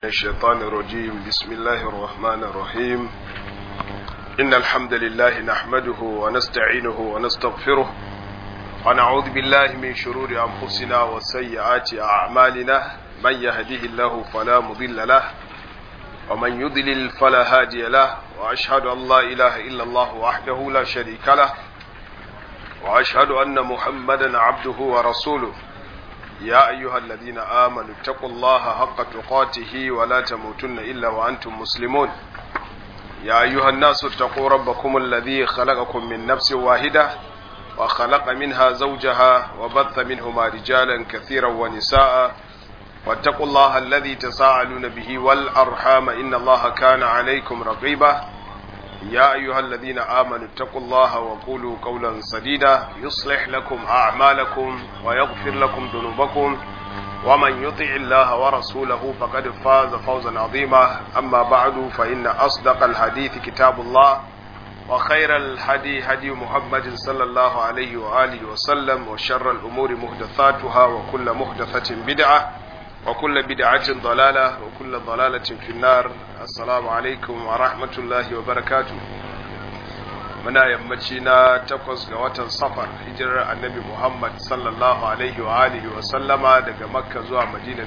الشيطان الرجيم. بسم الله الرحمن الرحيم. إن الحمد لله نحمده ونستعينه ونستغفره ونعوذ بالله من شرور أنفسنا وسيئات أعمالنا. من يهده الله فلا مضل له ومن يضلل فلا هادي له، وأشهد أن لا إله إلا الله وحده لا شريك له، وأشهد أن محمدا عبده ورسوله. يا أيها الذين آمنوا اتقوا الله حق تقاته ولا تموتن إلا وأنتم مسلمون. يا أيها الناس اتقوا ربكم الذي خلقكم من نفس واحدة وخلق منها زوجها وبث منهما رجالا كثيرا ونساء، واتقوا الله الذي تساءلون به والأرحام إن الله كان عليكم رقيبا. يا أيها الذين آمنوا اتقوا الله وقولوا قولا سديدا يصلح لكم أعمالكم ويغفر لكم ذنوبكم، ومن يطع الله ورسوله فقد فاز فوزا عظيما. أما بعد، فإن أصدق الحديث كتاب الله، وخير الهدي هدي محمد صلى الله عليه وآله وسلم، وشر الأمور محدثاتها، وكل محدثة بدعة، وكل بدعة ضلالة، وكل ضلالة في النار. السلام عليكم ورحمة الله وبركاته. muna yammaci na 8 ga watan safar, hijirar annabi Muhammad sallallahu alaihi wa alihi wa sallama daga Makka zuwa Madina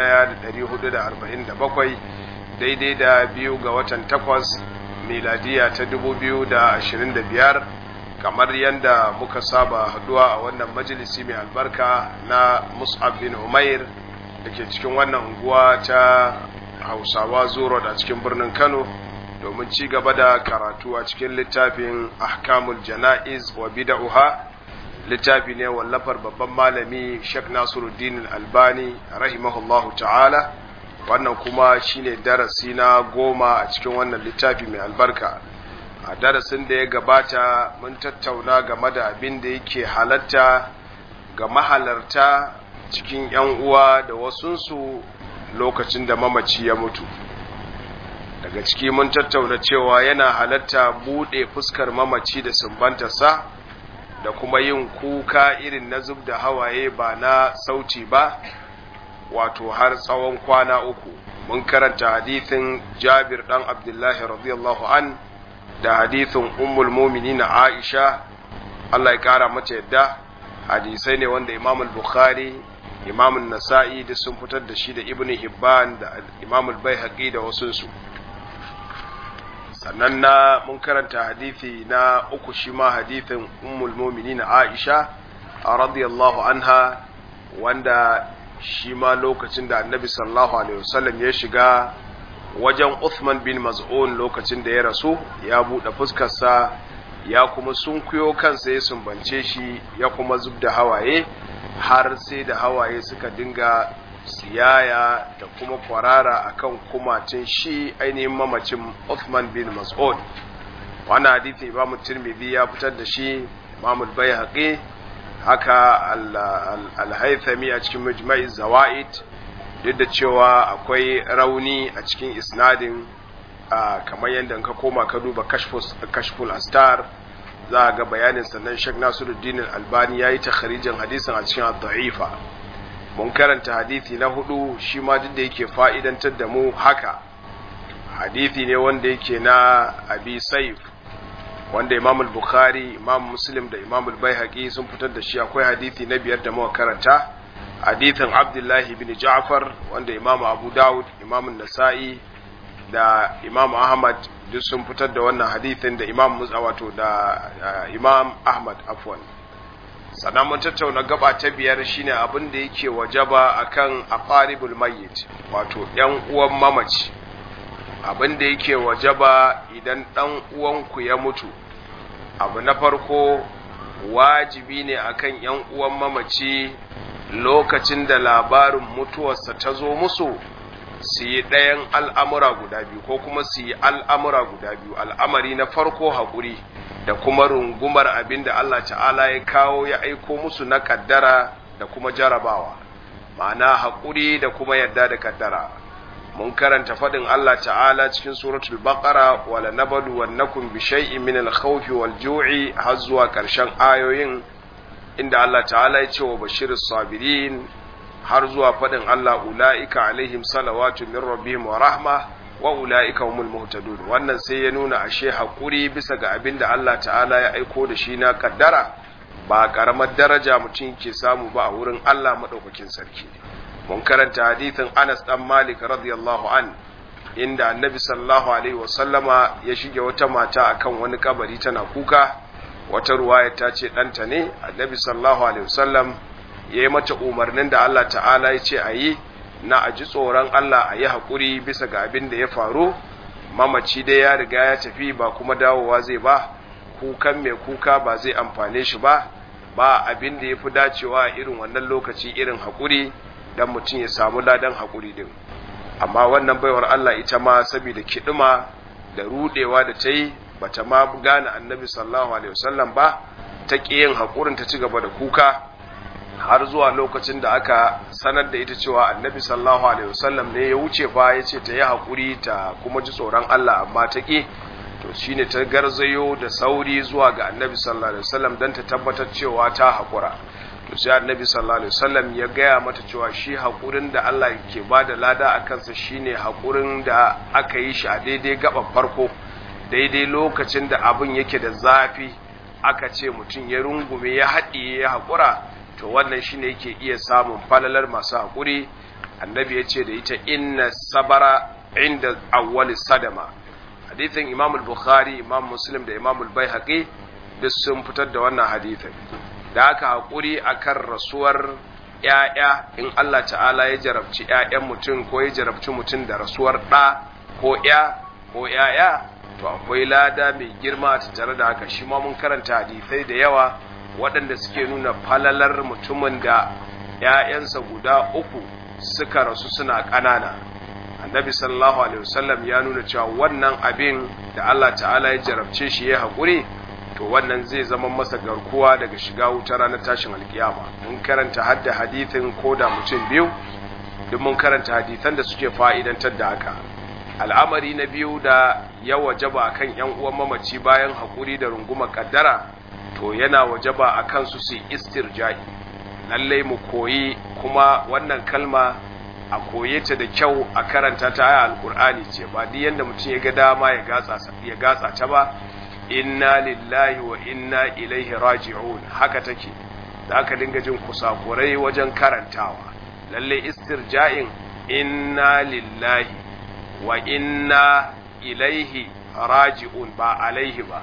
1447, daidai da 2 ga watan 8 miladiya ta 2025. kamar yadda muka saba haduwa a wannan majalisi mai albarka na Mus'ab bin Umair da ke cikin wannan unguwa ta Hausawa Zuro da cikin birnin Kano, domin ci gaba da karatu a cikin littafin Ahkamul Jana'iz wa Bid'uha. Littafi ne wallafar babban malami Sheikh Nasiruddin Albani rahimahullahu ta'ala. Wannan kuma shine darasi na 10 a cikin wannan littafi mai albarka. A darasin da ya gabata mun tattauna game da abin da yake halatta ga mahalarta cikin ‘yan uwa da wasunsu lokacin da mamaci ya mutu. Daga ciki mun tattauna cewa yana halatta buɗe fuskar mamaci da sumbantarsa, da kuma yin kuka irin na zub da hawaye ba na sauti ba, wato har tsawon kwana 3. Mun karanta hadithin Jabir ɗan Abdullahi radiyallahu an da hadithin Ummul Mu'minin Aisha, Allah ya ƙara mata yadda. Hadisai ne wanda Imam al-Bukhari, Imam an-Nasa'i da sun fitar da shi, da Ibn Hibban da Imam al-Baihaqi da wasunsu. Sannan mun karanta hadisi na 3 shi ma hadithin Ummul Mu'minin Aisha radiyallahu anha, wanda shi ma lokacin da Annabi sallallahu alaihi wasallam ya shiga wajen Uthman bin Maz'un lokacin da ya rasu, ya buɗe fuskarsa, ya kuma sunkuyo kansa, ya sumbance shi, ya kuma zubda hawaye, har sai da hawaye suka dinga siyaya da kuma kwarara akan kumacin shi ainihin mamacin Uthman bin Mas'ud. Wannan hadisi Imam Tirmidhi ya fitar da shi, Imam al-Baihaqi, haka al-Haythami a cikin Mujma'iz Zawaid, duk da cewa akwai rauni a cikin isnadin, kamar yadda ka koma ka duba Kashful Astar za ga bayanin. Sannan Sheikh Nasiruddin Albani yayi takharijin hadisin a cikin ad-da'ifa. Mun karanta hadisi na 4 shi ma duk da yake fa'idantar da mu haka. Hadisi ne wanda yake na Abi Saif, wanda Imam al-Bukhari, Imam Muslim da Imam al-Baihaqi sun fitar da shi. Akwai hadisi na 5 da muka karanta, hadithin Abdullahi bin Ja'far, wanda Imam Abu Dawud, Imam an-Nasa'i da Imam Ahmad duk sun fitar da wannan hadithin, da Imam Musa, wato da Imam Ahmad afwan. Sannan mun tattauna gaba ta 5 shine abin da yake wajaba akan aqaribul mayyit, wato ‘yan uwan mamaci. Abin da yake wajaba idan ɗan uwanku ya mutu, abu na farko wajibi ne akan ‘yan uwan mamaci lokacin da labarin mutuwarsa ta zo musu, su yi ɗayan al'amura guda biyu, ko kuma su yi al'amura guda biyu. Al'amari na farko haƙuri, da kuma rungumar abin da Allah ta'ala ya kawo ya aiko musu na ƙaddara da kuma jarabawa, ma'ana haƙuri da kuma yadda da ƙaddara. Mun karanta faɗin Allah ta'ala cikin suratul Baqara, wala nabluwannakum bi shay'in min al-khawfi wal-ju'i, har zuwa ƙarshen ayoyin, inda Allah ta'ala ya ce wa bashiris sabirin, har zuwa faɗin Allah ula'ika alaihim salawatu min rabbihim wa rahma wa ula'ika humul muhtadun. Wannan sai ya nuna ashe haƙuri bisa ga abin da Allah ta'ala ya aiko da shi na kaddara ba ƙaramar daraja mutum ke samu ba a wurin Allah maɗaukakin sarki. Mun karanta hadithin Anas ɗan Malik radiyallahu an inda annabi sallallahu alaihi wasallama ya shige wata mata akan wani kabari tana kuka, wata ruwaya ta ce ɗanta ne. Annabi sallallahu alaihi wasallam ya yi mata umarnin da Allah ta'ala ya ce a yi na a ji tsoron Allah a yi haƙuri bisa ga abin da ya faru. Mamaci dai ya riga ya tafi ba kuma dawowa zai ba, kukan mai kuka ba zai amfane shi ba. Ba abin da ya fi dacewa irin wannan lokaci irin haƙuri don mutum ya samu ladan haƙuri din. Amma wannan baiwar Allah ita ma saboda kiɗima da rudewa da ta yi bata ma gane annabi sallallahu alaihi wasallam ba, ta ƙi yin haƙurin ta ci gaba da kuka har zuwa lokacin da aka sanar da ita cewa annabi sallallahu alaihi wasallam ne ya wuce fa ya ce ta yi haƙuri ta kuma ji tsoron Allah, amma ta ƙi. To shine ta garzayo da sauri zuwa ga annabi sallallahu alaihi wasallam don ta tabbatar cewa ta haƙura. To sai annabi sallallahu alaihi wasallam ya gaya mata cewa shi haƙurin da Allah ke ba da lada a kansa shine haƙurin da aka yi shi a daidai gaban farko, daidai lokacin da abin yake da zafi, aka ce mutum ya rungume ya haɗiye ya haƙura, to wannan shine yake iya samun falalar masu haƙuri. Annabi ya ce da ita inna sabara inda awwal sadama. Hadithin Imam al-Bukhari, Imam Muslim da Imam al-Baihaqi duk sun fitar da wannan hadithin. Da aka haƙuri akan rasuwar ‘ya'ya, in Allah ta'ala ya jarabci ‘ya'yan mutum ko ya jarabci mutum da rasuwar ɗa ko ‘ya ko ‘ya'ya, to akwai lada mai girma ta tare da haka. Shi ma mun karanta hadithai da yawa waɗanda suke nuna falalar mutumin da ‘ya'yansa guda uku suka rasu suna ƙanana. Annabi sallallahu alaihi wasallam ya nuna cewa wannan abin da Allah ta'ala ya jarabce shi ya haƙuri, to wannan zai zama masa garkuwa daga shiga wuta ranar tashin alkiyama. Mun karanta hadda hadithin ko da mutum biyu, duk mun karanta hadithan da suke fa'idantar da haka. Al'amari na biyu da ya wajaba akan ‘yan uwan mamaci bayan haƙuri da rungumar kaddara, to yana wajaba akan su su istirja'i. Lallai mu koyi kuma wannan kalma a koye ta da kyau, a karanta ta aya alkur'ani ce, ba duk yanda mutum ya ga dama ya gatsa ta ba. Inna lillahi wa inna ilaihi raji'un, haka take. Da aka dinga jin kusakurai wajen karantawa. Lalle istirja'in inna lillahi wa inna ilaihi raji'un, ba alaihi ba.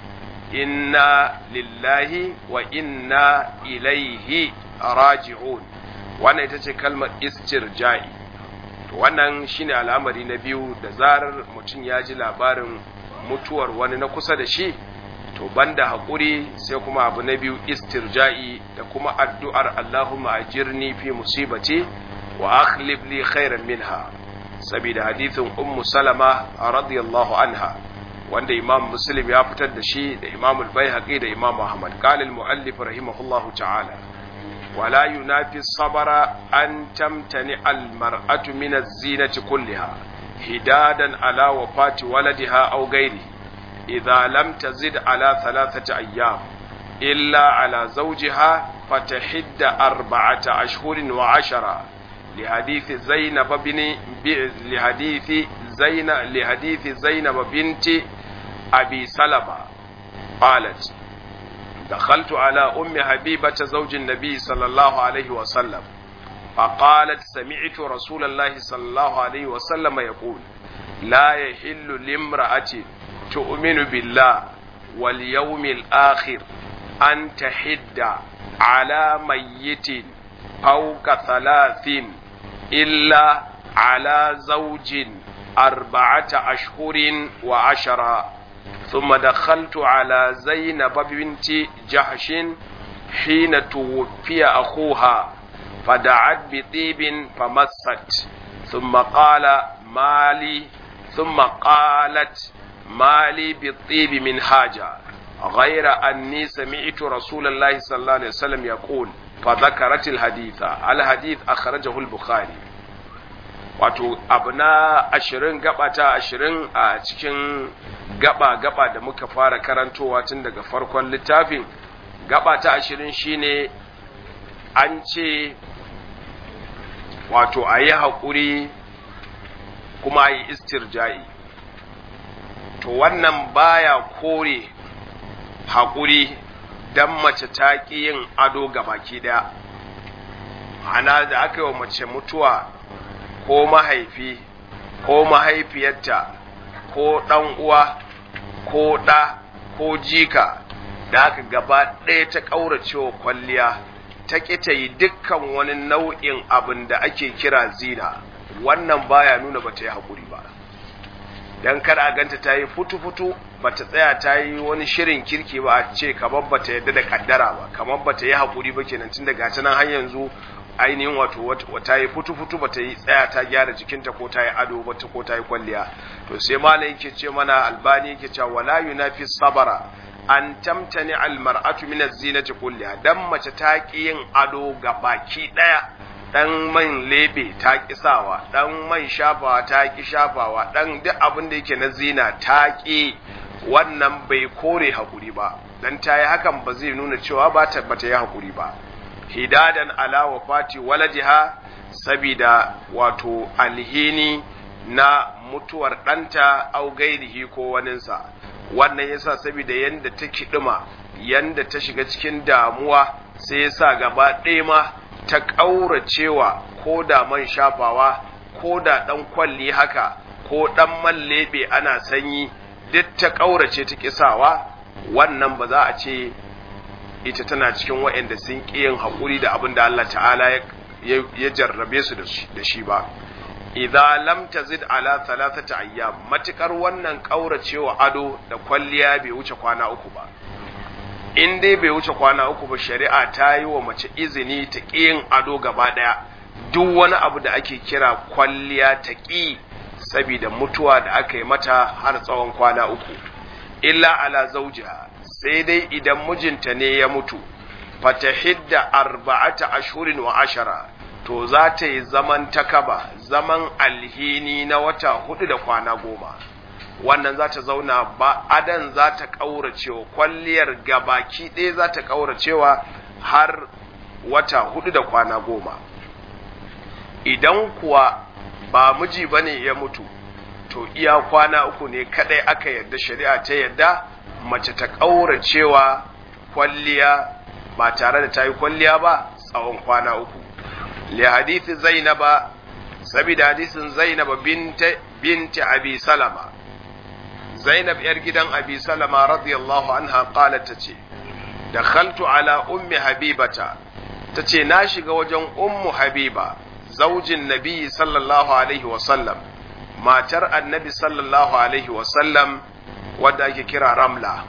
Inna lillahi wa inna ilaihi raji'un, wannan ita ce kalmar istirja'i. To wannan shine al'amari na biyu, da zarar mutum ya ji labarin mutuwar wani na kusa da shi, to banda haƙuri sai kuma abu na biyu istirja'i da kuma addu'ar Allahumma ajirni fi musibati wa akhlif li khairan minha, saboda hadithin ummu salama radiyallahu anha wanda imam muslim ya fitar da shi da imam al-baihaqi da imam ahmad. qala al-muallif rahimahullahu ta'ala wala yunafi sabara an tamtani al-mar'atu min az-zinati kulliha hidadan ala wafati waladiha aw ghairi idha lam tazid ala 3 ayyam illa ala zawjiha fatahidda 4 ashhurin wa 10 لحديث زينب بنت أبي سلمة قالت دخلت على أم حبيبة زوج النبي صلى الله عليه وسلم فقالت سمعت رسول الله صلى الله عليه وسلم يقول لا يحل لامرأة تؤمن بالله واليوم الآخر أن تحد على ميت فوق 3 إلا على زوج 4 أشهر و10. ثم دخلت على زينب بنت جحش حين توفي أخوها فدعت بطيب فمست ثم قالت مالي بالطيب من حاجة غير أني سمعت رسول الله صلى الله عليه وسلم يقول فذكرت الحديث أخرجه البخاري. wato abu na 20 gaba ta 20 a cikin gaba da muka fara karantowa tun daga farkon littafin. Gaba ta 20 shine an ce wato a yi haƙuri kuma a yi istirja'i, to wannan baya kore haƙuri don mace ta ƙi yin ado ga baki ɗaya. Ana da aka yi wa mace mutuwa ko mahaifi ko mahaifiyarta ko ɗan uwa ko ɗa ko jika da aka gaba ɗaya ta ƙauracewa kwalliya, ta ƙi ta yi dukkan wani nau'in abin da ake kira zina, wannan baya nuna ba ta yi haƙuri ba. Don kar a ganta ta yi futu-futu ba ta tsaya ta yi wani shirin kirki ba, a ce kamar ba ta yadda da kaddara ba, kamar ba ta yi haƙuri ba kenan, tun daga ta nan har yanzu ainihin wato ta yi futu-futu ba ta yi tsaya ta gyara jikinta ko ta yi ado ba ko ta yi kwalliya. To sai malai yake ce mana, Albani yake cewa wala yunafi sabara an tamtani almar'atu min az-zinati kulliha, dan mace ta ki yin ado ga baki daya, dan man lebe ta kisawa, dan man shafawa ta ki shafawa, dan duk abin da yake na zina ta ki, wannan bai kore hakuri ba, dan ta yi hakan ba zai nuna cewa ba ta yi hakuri ba. Hidadan ala wafati waladiha, sabida wato alhini na mutuwar ɗanta au gairihi ko waninsa, wannan yasa saboda yanda ta kidima, yanda ta shiga cikin damuwa, sai yasa gaba ɗaya ma ta ƙauracewa ko da man shafawa ko da ɗan kwalli haka ko ɗan man lebe ana sanyi, duk ta ƙaurace ta kisawa. Wannan ba za a ce ita tana cikin waɗanda sun ƙi yin haƙuri da abin da Allah ta'ala ya jarrabe su da shi ba. Idza lam tazid ala thalathati ayyam, matukar wannan kauracewa ado da kwalliya bai wuce kwana uku ba. In dai bai wuce kwana uku ba, shari'a ta yi wa mace izini ta ƙi yin ado gaba daya, duk wani abu da ake kira kwalliya ta ƙi, saboda mutuwa da aka yi mata har tsawon kwana uku. Illa ala zawjiha, sai dai idan mijinta ne ya mutu, fatahidda 4 ashhurin wa 10, to za ta yi zaman takaba, zaman alhini na wata 4 da kwana 10. Wannan za ta zauna ba adan, za ta ƙauracewa kwalliyar gabaki ɗaya, za ta ƙauracewa har wata 4 da kwana 10. Idan kuwa ba miji bane ya mutu, to iya kwana 3 ne kadai aka yarda, shari'a ta yarda mace ta ƙauracewa kwalliya ba tare da ta yi kwalliya ba tsawon kwana 3. li hadithi zainaba, saboda hadisin zainaba binti abi salama, zainab yar gidan abi salama radiyallahu anha, qalat tace dakhaltu ala ummi habibata, tace na shiga wajen ummu habiba, zaujin nabi sallallahu alaihi wa sallam, matar annabi sallallahu alaihi wa sallam, wadda ake kira Ramla,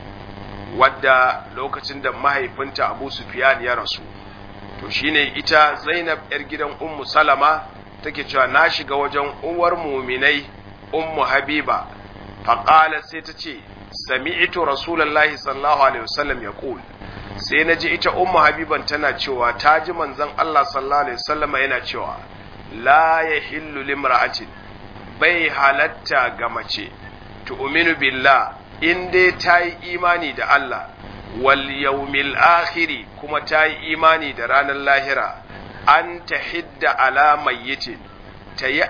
wadda lokacin da mahaifinta Abu Sufyan ya rasu, to shine ita Zainab yar gidan Ummu Salama take cewa na shiga wajen uwar mu'minai Ummu Habiba, faqala, sai ta ce sami'tu Rasulullahi sallallahu alaihi wasallam yaqul, sai naji ita Ummu Habiban tana cewa ta ji manzon Allah sallallahu alaihi wasallam yana cewa la yahillu limra'atin, bai halatta ga mace, tu'minu billah, in dai ta yi imani da Allah, wal yawmil akhiri, kuma ta yi imani da ranar lahira, an ta hidda ala mayyitin, ta yi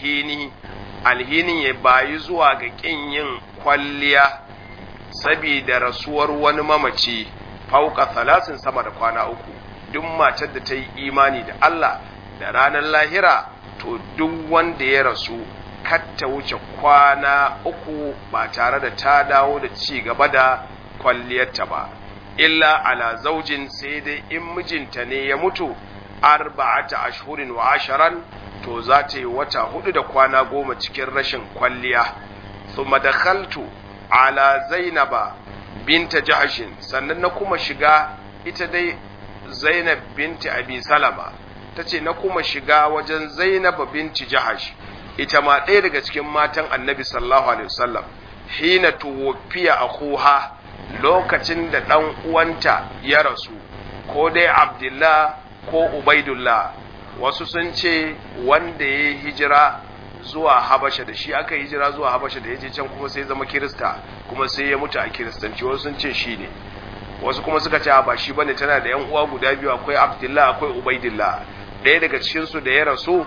alhinin ya bayi zuwa ga ƙin yin kwalliya sabida rasuwar wani mamaci, fauka 3, sama da kwana 3. Duk matar da ta yi imani da Allah da ranar lahira, to duk wanda ya rasu ta wuce kwana 3 ba tare da ta dawo da ci gaba da kwalliyarta ba. Illa ala zaujin, sai dai in mijinta ne ya mutu, 4 ashhurin wa 10, to za ta yi wata 4 da kwana 10 cikin rashin kwalliya. Thumma dakhaltu ala zainaba binta jahshin, sannan na kuma shiga, ita dai Zainab binti abi salama tace na kuma shiga wajen Zainab binti Jahash, ita ma ɗaya daga cikin matan Annabi sallallahu alaihi wasallam, hina tuwfiya akhuha, lokacin da dan uwanta ya rasu, ko dai Abdullah ko Ubaidullah. Wasu sun ce wanda ya hijira zuwa Habasha, da shi aka hijira zuwa Habasha, da yaje can kuma sai zama Kirista, kuma sai ya mutu a Kiristanci. Wasu sun ce shi ne, wasu kuma suka ce ba shi bane, tana da yan uwa guda biyu, akwai Abdullah akwai Ubaidullah. ɗaya daga cikinsu da ya rasu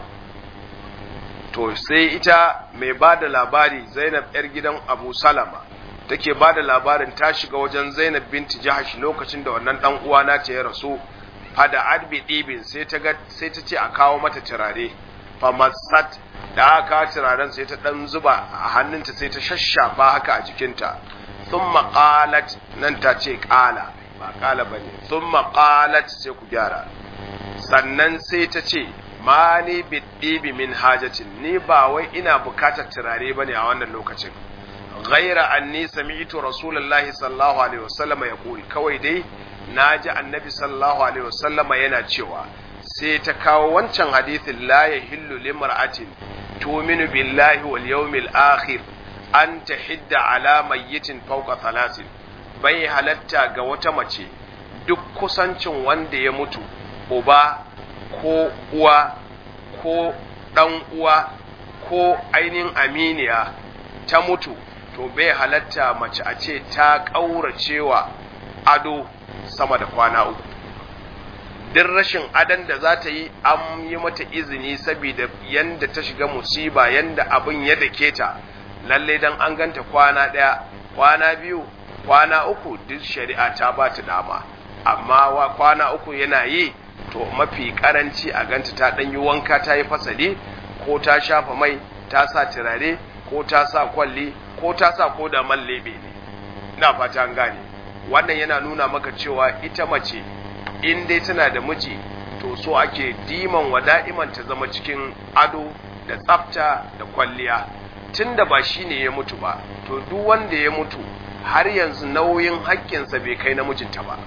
to sai ita mai ba da labari Zainab ‘yar gidan Abu Salama take ba da labarin ta shiga wajen Zainab binti Jahash lokacin da wannan ɗan uwana ta ya rasu fada adbi ɗibin sai ta ce a kawo mata turare famasat da aka turaren sai ta ɗan zuba a hannunta sai ta shashafa haka a jikinta sun maƙalat nan ta ce ƙala ba ƙala ba ne sun maƙalat sai ku gyara sannan sai ta ce ma ni biɗibi min hajatin ni ba wai ina bukatar turare ba ne a wannan lokacin ghaira anni sami'tu rasulullahi sallallahu alaihi wasallam ya kuli kawai dai naji annabi sallallahu alaihi wasallam yana cewa sai ta kawo wancan hadithin la yahillu limra'atin tu'minu billahi wal yawmil akhir an tahidda ala mayyitin fawqa thalathin bai halatta ga wata mace duk kusancin wanda ya mutu uba ko uwa ko dan uwa ko ainihin aminiya ta mutu to bai halatta mace a ce ta ƙauracewa ado sama da kwana uku duk rashin adon da za ta yi an yi mata izini saboda yanda ta shiga musiba yanda abin ya dake ta lalle dan an ganta kwana ɗaya kwana biyu kwana uku duk shari'a ta ba ta dama amma kwana uku yana yi to mafi karanci a ganta ta ɗan yi wanka ta yi fasali ko ta shafa mai ta sa turare ko ta sa kwalli ko ta sa ko da man lebe ne ina fata an gane wannan yana nuna maka cewa ita mace in dai tana da miji to so ake diman wada'iman ta zama cikin ado da tsafta da kwalliya tunda ba shine ya mutu ba to duk wanda ya mutu har yanzu nauyin haƙƙinsa bai kai namijinta ba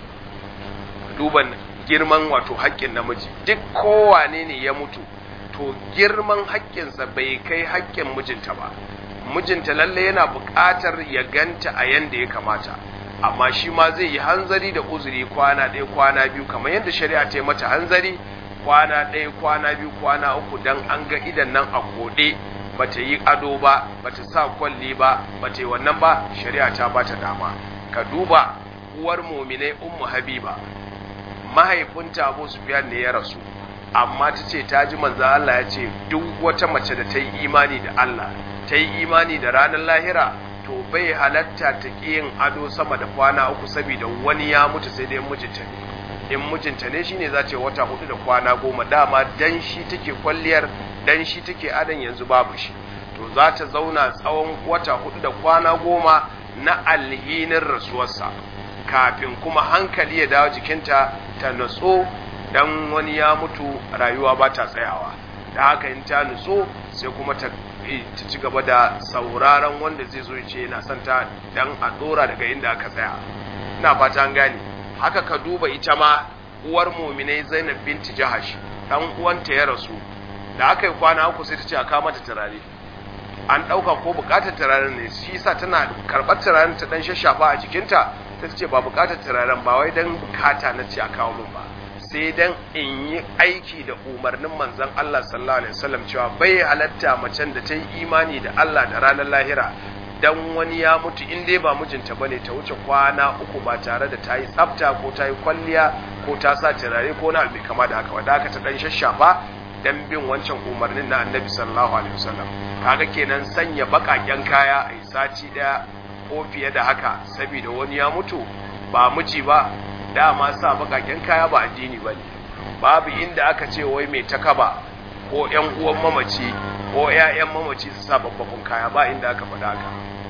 duban girman wato haƙƙin namiji duk kowane ne ya mutu to girman haƙƙinsa bai kai haƙƙin mijinta ba mijinta lalle yana buƙatar ya ganta a yanda ya kamata amma shi ma zai yi hanzari da uzuri kwana ɗaya kwana biyu kamar yadda shari'a ta yi mata hanzari kwana ɗaya kwana biyu kwana uku dan an ga idan nan a koɗe bata yi ado ba bata sa kwalli ba bata yi wannan ba shari'a ta bata dama ka duba uwar mu'minai ummu habiba mahaifinta Abu Sufyan ne ya rasu amma ta ce ta ji manzo Allah ya ce duk wata mace da ta yi imani da Allah ta yi imani da ranar lahira to bai halatta ta ƙi yin ado sama da kwana uku saboda wani ya mutu sai dai mijinta ne in mijinta ne shine za ta wata 4 da kwana 10 dama dan shi take kwalliyar dan shi take adon yanzu babu shi to za ta zauna tsawon wata 4 da kwana 10 na alhinin rasuwarsa kafin kuma hankali ya dawo jikinta ta nutso dan wani ya mutu rayuwa ba ta tsayawa da haka in ta nutso sai kuma ta ci gaba da sauraron wanda zai zo ce yana son ta dan a dora daga inda aka tsaya ina fata an gane haka ka duba ita ma uwar mu'minai Zainab binti Jahash dan uwanta ya rasu da aka yi kwana uku sai ta ce a kawo mata turare an dauka ko bukatar turaren ne shi yasa tana karbar turaren ta dan shashafa a jikinta ta ce ba bukatar turaren ba wai dan bukata na ce a kawo min ba sai dan in yi aiki da umarnin manzon Allah sallallahu alaihi wasallam cewa bai halatta macen da ta yi imani da Allah da ranar lahira dan wani ya mutu in dai ba mijinta bane ta wuce kwana uku ba tare da ta yi tsafta ko ta yi kwalliya ko ta sa turare ko na abu kama da haka wanda aka ta dan shashafa dan bin wancan umarnin na Annabi sallallahu alaihi wasallam kaga kenan sanya bakaken kaya a sati daya ko fiye da haka saboda wani ya mutu ba miji ba dama sa bakaken kaya ba addini bane babu inda aka ce wai mai takaba ko ƴan uwan mamaci ko ƴaƴan mamaci su sa babbakun kaya ba inda aka faɗa haka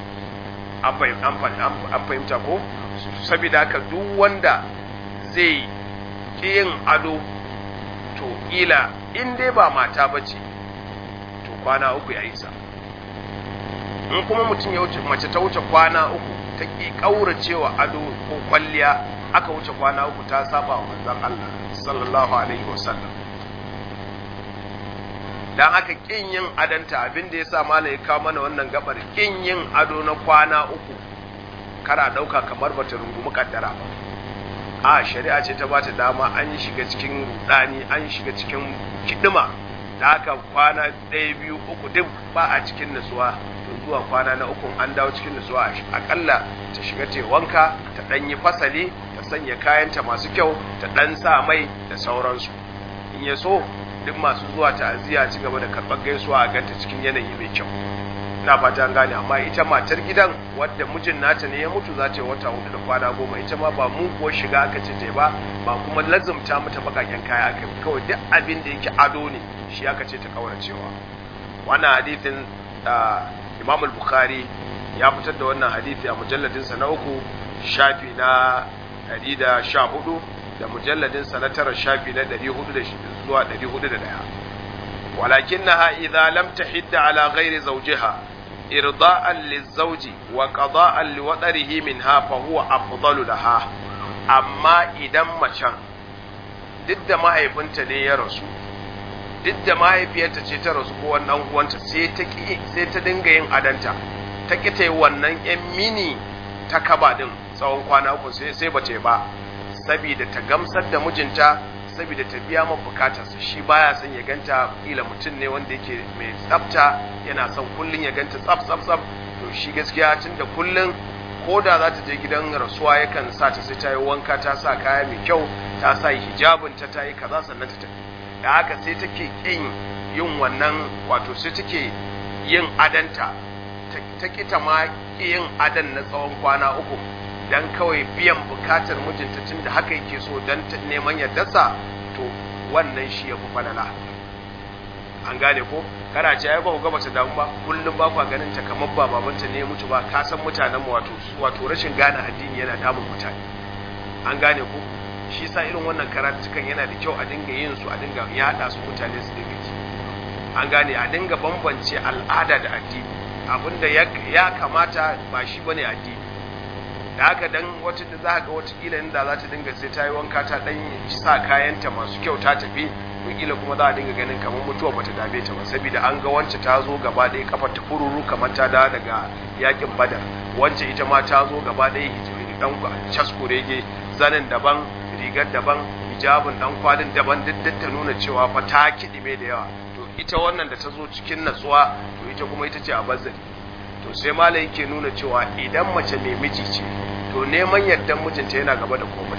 an fahimta ko saboda haka duk wanda zai ki yin ado to ila in dai ba mata bace to kwana uku ya isa in kuma mutum ya wuce mace ta wuce kwana uku ta ki kauracewa ado ko kwalliya aka wuce kwana uku ta saba wa manzon Allah sallallahu alaihi wasallam dan haka kin yin adanta abinda yasa malai ka mana wannan gabar kin yin ado na kwana uku kara dauka kamar bata rungumi kaddara ba a shari'a ce ta bata dama an shiga cikin rudani an shiga cikin kidima da haka kwana 1 2 3 duk ba a cikin nutsuwa zuwa kwana na uku an dawo cikin nutsuwa akalla ta shiga ta wanka ta dan yi fasali ta sanya kayanta masu kyau ta dan sa mai da sauransu in ya so duk masu zuwa ta'aziyya ci gaba da karɓar gaisuwa a ganta cikin yanayi mai kyau. Ina fata an gane, amma ita matar gidan wadda mijin nata ne ya mutu za ta yi wata 4 da kwana 10, ita ma ba mu ko shiga aka ce ta ba, ba kuma lazumta mata bakaken kaya aka yi, kawai duk abin da yake ado ne shi aka ce ta kauracewa. Wannan hadithin Imam al-Bukhari ya fitar da wannan hadithi a mujalladinsa na 3 shafi na 114 da mujalladinsa na 9 shafi na 400 zuwa 401. ولكنها إذا لم تحد على غير زوجها إرضاء للزوج وقضاء لوطره منها فهو أفضل لها. أما إذا مچان ضد ما هيفنت ne ya rasu, duk da mahaifiyarta ce ta rasu ko wannan uwanta sai ta dinga yin adanta, ta ki ta yi wannan yan mini ta kaba din tsawon kwana 3 sai ba ta ba, saboda ta gamsar da mijinta, saboda ta biya ma bukatarsa. Shi baya son ya ganta, kila mutum ne wanda yake mai tsafta, yana son kullun ya ganta tsaf to shi gaskiya tunda kullun ko da za ta je gidan rasuwa yakan sa ta sai ta yi wanka, ta sa kaya mai kyau, ta sa hijabin ta yi kaza sannan ta tafi. Da haka sai take kin yin wannan, wato sai take yin adanta, ta kita ma yin adan na tsawon kwana 3 dan kawai biyan bukatar mijinta tunda haka yake so dan neman yardarsa, to wannan shi yafi falala. An gane ko? Kana ce ai ba ku ga mace damu ba, kullum ba ku ganin ta kamar ba babanta ne ya mutu ba. Ka san mutanen mu wato rashin gane addini yana damun mutane. An gane ko? Shi sa irin wannan karatukan yana da kyau a dinga yin su, a dinga yada su mutane su dinga ji. An gane, a dinga bambance al'ada da addini. Abinda ya kamata ba shi bane addini. Da haka dan wata da za ga wata kila inda za ta dinga sai ta yi wanka ta dan sa kayanta masu kyau ta tafi, to kila kuma za a dinga ganin kamar mutuwa bata dame ta ba, saboda an ga wance ta zo gaba ɗaya kafar ta fururu kamar ta dawo daga yakin Badar, wance ita ma ta zo gaba ɗaya hijiri dan caskurege, zanin daban, rigar daban, hijabin dan kwalin daban, duk ta nuna cewa fa ta kidime da yawa. To ita wannan da ta zo cikin natsuwa, to ita kuma ita ce a bazari. To sai malai yake nuna cewa idan mace mai miji ce, to neman yardan mijinta yana gaba da komai.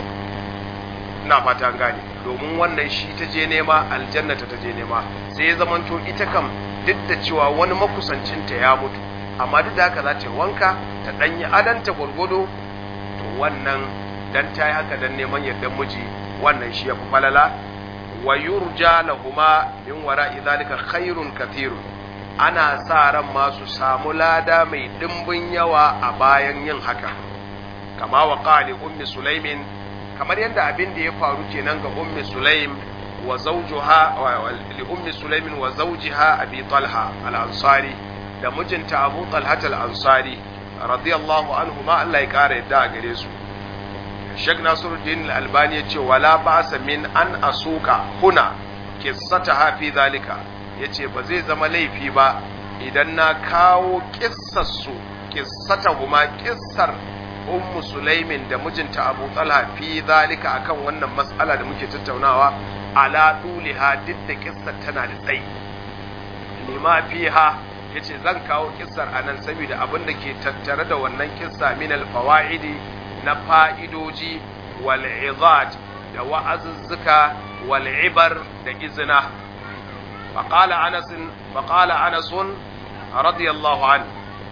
Ina fata gane, domin wannan shi ta je nema, aljannata ta je nema. Sai ya zamanto ita kam duk da cewa wani makusancinta ya mutu, amma duk da haka za ta wanka ta danyi adanta gurgudu, to wannan dan ta yi haka dan neman yardan miji, wannan shi ya fi falala. Wa yurja lahuma min wara'i zalika khairun kathirun. Ana sa ran masu samu lada mai dimbin yawa a bayan yin haka. Kama wa qali ummi sulaimin, kamar yadda abin da ya faru kenan ga ummi sulaim wa zawjuha li ummi sulaimin wa zawjiha abi talha al-ansari, da mijinta abu talha al-ansari radiyallahu anhu ma Allah ya kare yadda a gare su. Sheikh Nasiruddin al-Albani ya ce wala ba'sa min an asuka huna qissataha fi zalika, yace ba zai zama laifi ba idan na kawo kissarsu, qissatahuma, kissar ummu sulaimin da mijinta abu talha fi zalika, akan wannan mas'ala da muke tattaunawa, ala tuliha, duk da kissar tana da tsayi. lima fiha, yace zan kawo kissar anan saboda abin da ke tattare da wannan kissa min al-fawaidi, na fa'idoji, wal izat, da wa'azuzzuka, wal ibar, da izina. faqala anas radiyallahu anhu,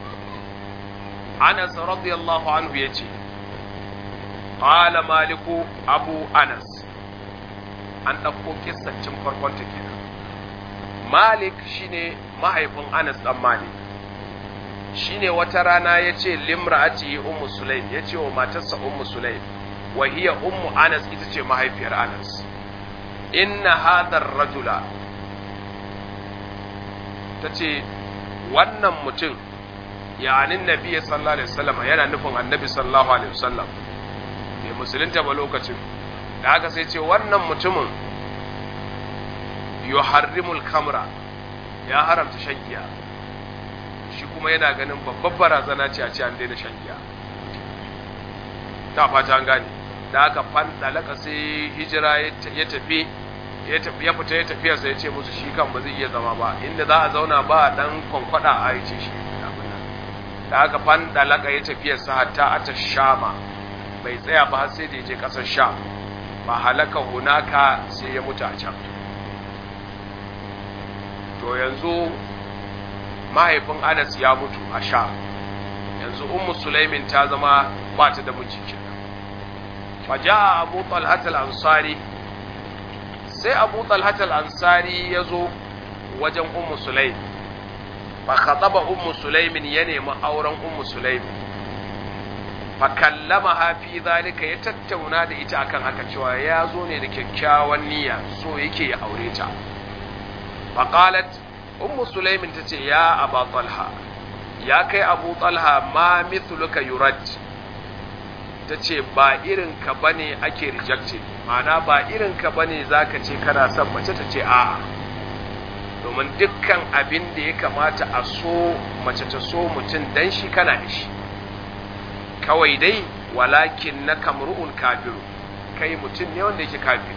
Anas radiyallahu anhu yace, qala Maliku Abu Anas, an dauko kissacin farkon ta kenan. Malik shine mahaifin Anas dan Malik. Shine wata rana yace limra'ati ummu Sulaim, yace wa matarsa ummu Sulaim, wa hiya ummu Anas, ita ce mahaifiyar Anas, inna hadha ar-rajula, tace wannan mutum, yani nabi sallallahu alaihi wasallam, yana nufin annabi sallallahu alaihi wasallam, bai musulunta ba lokacin da haka sai ce wannan mutumin yuharrimul kamra, ya haramta shan giya. Shi kuma yana ganin babbar barazana ce a ce an daina shan giya. Ta fata an gane. Da haka fan dalaka sai hijira ya tafi ya fita ya tafiya, sai ya ce musu shi kan ba zai iya zama ba, inda za a zauna ba dan kwankwada a yi ce shi. Da haka fan dalaka ya tafiya sa hatta ata Shama, bai tsaya ba har sai da ya je kasar Sham, ba halaka hunaka, sai ya mutu a can. to yanzu mahaifin Anas ya mutu a Sham, yanzu Ummu Sulaimin ta zama ba ta da miji kenan. Faja'a Abu Talha al-Ansari, sai Abu Talha al-Ansari yazo wajen Ummu Sulaim, fa khataba Ummu Sulaimin, ya nemi auren Ummu Sulaimin, fa kallamaha fi zalika, ya tattauna da ita akan haka cewa ya zo ne da kyakkyawan niyya, so yake ya aure ta. Fa qalat Ummu Sulaimin tace, ya Abu Talha, ya kai Abu Talha, ma mithluka yurad, tace ba irin ka bane ake rejected, ma'ana ba irin ka bane zaka ce kana son mace, tace a'a, domin dukkan abin da ya kamata a so mace ta so mutum dan shi kana da shi, kawai dai walakin na kamru'un kafiru, kai mutum ne wanda yake kafiri,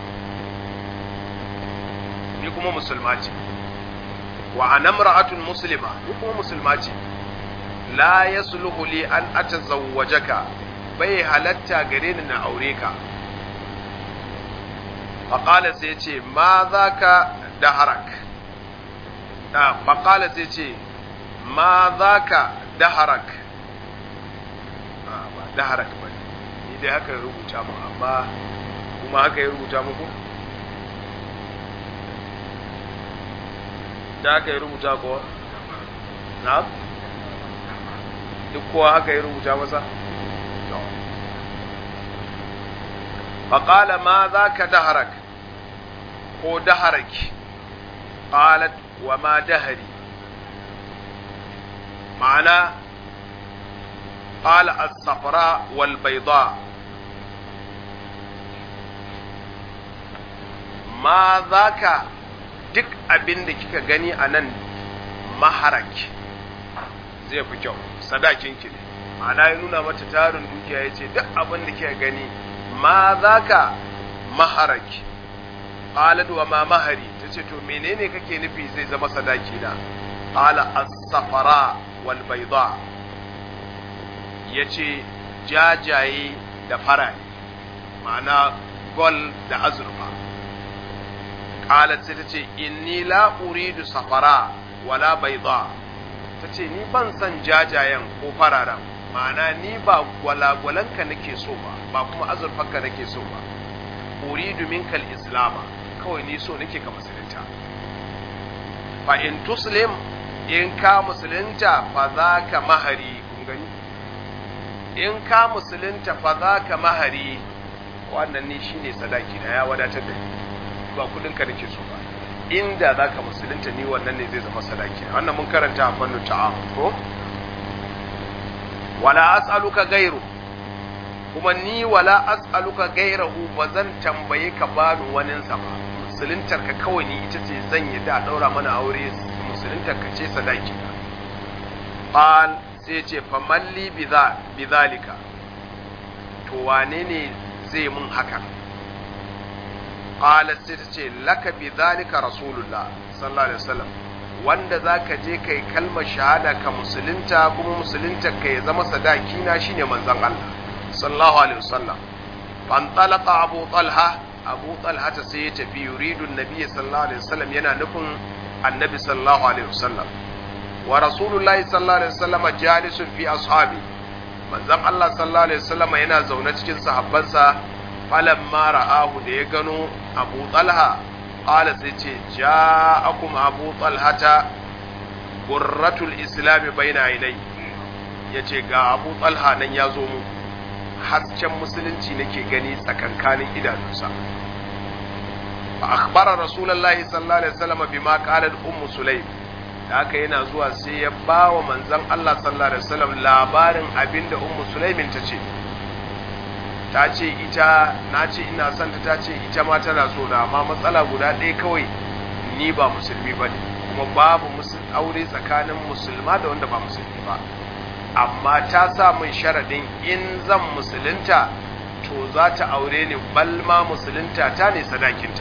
ni kuma musulma ce, wa ana imra'atun muslima, ni kuma musulma ce, la yasluhu li an atazawwajaka, bai halatta gare ni na aure ka. faqala sai ce ma zaka daharak, faqala sai ce ma zaka daharak, ba daharak ba, ni dai haka ya rubuta mu, amma kuma haka ya rubuta muku da haka ya rubuta ko na duk kowa haka ya rubuta masa. فقال ما ذاك دهرك ko daharaki, qalat wa ma dahari, ma'ana qala as-safra wal bayda, ma zaka duk abin da kika gani anan maharaki zai fi kyau, sadakin ki ne, ma'ana ya nuna mata tarin dukiya, yace duk abin da kika gani ma zaka maharaki. Qalat wa ma mahari, tace to menene kake nufi zai zama sadaki na? Qala as-safara wal bayda, yace jajaye da faraye, ma'ana gol da azurfa. Qalat sai tace inni la uridu safara wala bayda, tace ni ban san jajayen ko fararen, ma'ana ni ba gwalagwalanka nake so ba, ba kuma azurfanka nake so ba, uridu minkal islama, kawai ni so nake ka musulunta. Fa in tuslim, in ka musulunta, fa zaka mahari, kun gani, in ka musulunta fa zaka mahari, wannan ni shine sadaki na, ya wadatar da ni, ba kudin ka nake so ba, inda zaka musulunta ni wannan ne zai zama sadaki. Wannan mun karanta a fannin ta'amul ko. Wala as'aluka gairu, kuma ni wala as'aluka gairahu, ba zan tambaye ka bani waninsa ba, musuluntar ka kawai ni ita ce zan yi da daura mana aure, musuluntar ka ce sadaki na. Qal sai ce fa malli bi zalika, to wane ne zai mun haka? Qalat sai ta ce laka bi zalika rasulullah sallallahu alaihi wasallam, wanda zaka je kai kalmar shahada ka musulunta, kuma musulunta ka ya zama sadaki na shine manzon Allah sallallahu alaihi wasallam. Fantalaqa Abu Talha ta sai ya tafi, yuridu annabi sallallahu alaihi wasallam, yana nufin annabi sallallahu alaihi wasallam. Wa rasulullahi sallallahu alaihi wasallam jalisun fi ashabi, manzon Allah sallallahu alaihi wasallam yana zaune cikin sahabbansa. Falamma ra'ahu, da ya gano Abu Talha, qala sai ce ja'akum Abu Talhata qurratul islam baina ainai, yace ga Abu Talha nan ya zo mu, hasken musulunci nake gani tsakankanin idanunsa. Fa akhbara rasulullahi sallallahu alaihi wasallam bima qalat ummu sulaim, da haka yana zuwa sai ya bawa manzon Allah sallallahu alaihi wasallam labarin abinda ummu sulaimin ta ce. Ta ce ita, na ce ina son ta ce ita ma tana so na, amma matsala guda ɗaya kawai, ni ba musulmi ba ne, kuma babu aure tsakanin musulma da wanda ba musulmi ba, amma ta sa min sharaɗin in zan musulunta to za ta aure ni, balma musulunta ta ne sadakinta.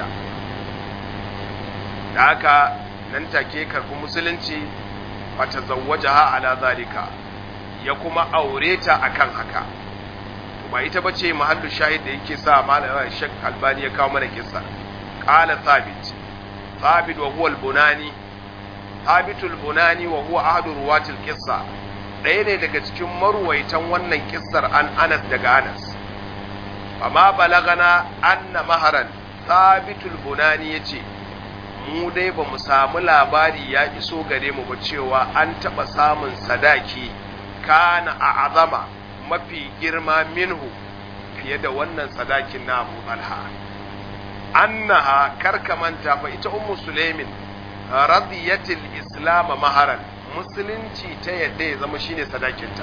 Da haka nan take karɓi musulunci, fata zawwajaha ala zalika, ya kuma aure ta akan haka. Ba ita bace mahallu shahid da yake sa malamin Sheikh Albani ya kawo mana kissa. Qala Thabit wa huwa al-Bunani, Thabitul Bunani wa huwa ahadu ruwatil qissa, ɗaya ne daga cikin maruwaitan wannan kissar an Anas daga Anas. Amma balagana anna maharan, Thabitul Bunani yace mu dai ba mu samu labari ya iso gare mu ba cewa an taɓa samun sadaki kana a azama mafi girma minhu fiye da wannan sadakin na Abu Talha. Annaha karkamanta fa ita Ummu Sulaimin radiyatil islam maharan, musulunci ta yadda ya zama shine sadakinta.